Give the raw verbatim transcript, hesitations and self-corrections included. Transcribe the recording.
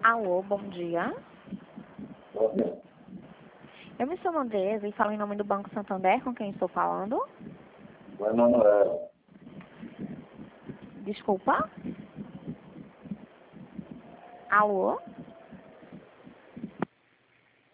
Alô, bom dia. Bom dia. Eu me chamo Andresa e falo em nome do Banco Santander, com quem estou falando. O Emanuel. Desculpa. Alô?